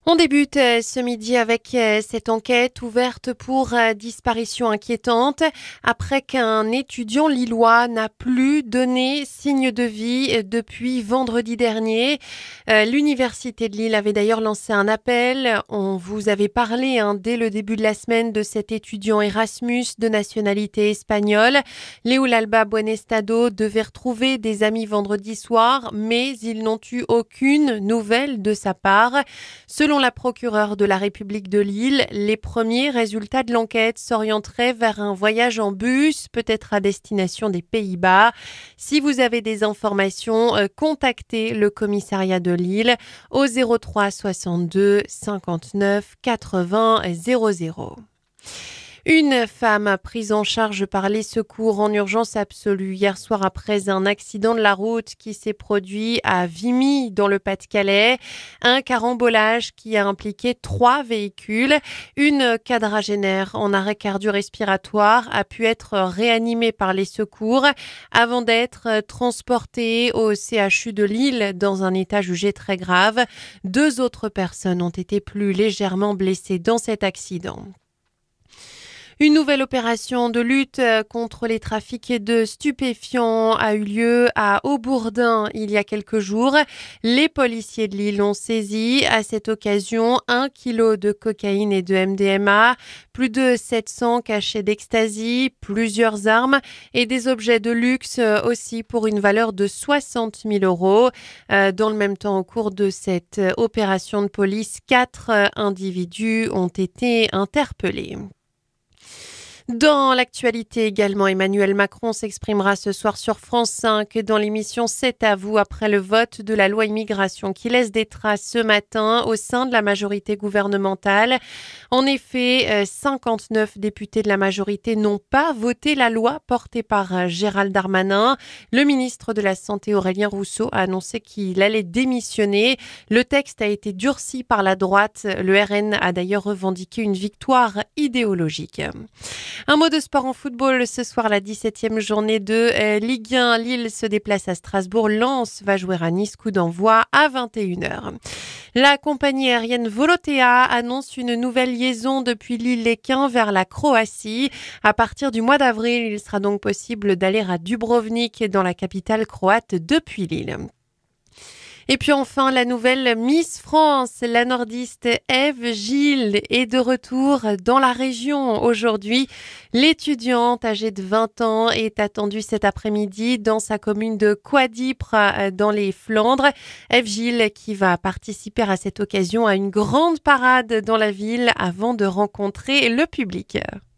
On débute ce midi avec cette enquête ouverte pour disparition inquiétante après qu'un étudiant lillois n'a plus donné signe de vie depuis vendredi dernier. L'Université de Lille avait d'ailleurs lancé un appel. On vous avait parlé dès le début de la semaine de cet étudiant Erasmus de nationalité espagnole. Léo Alba Buenestado devait retrouver des amis vendredi soir, mais ils n'ont eu aucune nouvelle de sa part. Selon la procureure de la République de Lille, les premiers résultats de l'enquête s'orienteraient vers un voyage en bus, peut-être à destination des Pays-Bas. Si vous avez des informations, contactez le commissariat de Lille au 03 62 59 80 00. Une femme prise en charge par les secours en urgence absolue hier soir après un accident de la route qui s'est produit à Vimy dans le Pas-de-Calais. Un carambolage qui a impliqué 3 véhicules. Une quadragénaire en arrêt cardio-respiratoire a pu être réanimée par les secours avant d'être transportée au CHU de Lille dans un état jugé très grave. 2 autres personnes ont été plus légèrement blessées dans cet accident. Une nouvelle opération de lutte contre les trafics de stupéfiants a eu lieu à Aubourdin il y a quelques jours. Les policiers de Lille ont saisi à cette occasion 1 kilo de cocaïne et de MDMA, plus de 700 cachets d'ecstasy, plusieurs armes et des objets de luxe aussi pour une valeur de 60 000 euros. Dans le même temps, au cours de cette opération de police, 4 individus ont été interpellés. Dans l'actualité également, Emmanuel Macron s'exprimera ce soir sur France 5 dans l'émission C'est à vous après le vote de la loi immigration qui laisse des traces ce matin au sein de la majorité gouvernementale. En effet, 59 députés de la majorité n'ont pas voté la loi portée par Gérald Darmanin. Le ministre de la Santé Aurélien Rousseau a annoncé qu'il allait démissionner. Le texte a été durci par la droite. Le RN a d'ailleurs revendiqué une victoire idéologique. Un mot de sport en football. Ce soir, la 17e journée de Ligue 1. Lille se déplace à Strasbourg. Lens va jouer à Nice. Coup d'envoi à 21h. La compagnie aérienne Volotea annonce une nouvelle liaison depuis l'île-les-Quins vers la Croatie. À partir du mois d'avril, il sera donc possible d'aller à Dubrovnik, dans la capitale croate, depuis Lille. Et puis enfin, la nouvelle Miss France, la nordiste Ève Gilles, est de retour dans la région aujourd'hui. L'étudiante âgée de 20 ans est attendue cet après-midi dans sa commune de Coadipre, dans les Flandres. Ève Gilles qui va participer à cette occasion à une grande parade dans la ville avant de rencontrer le public.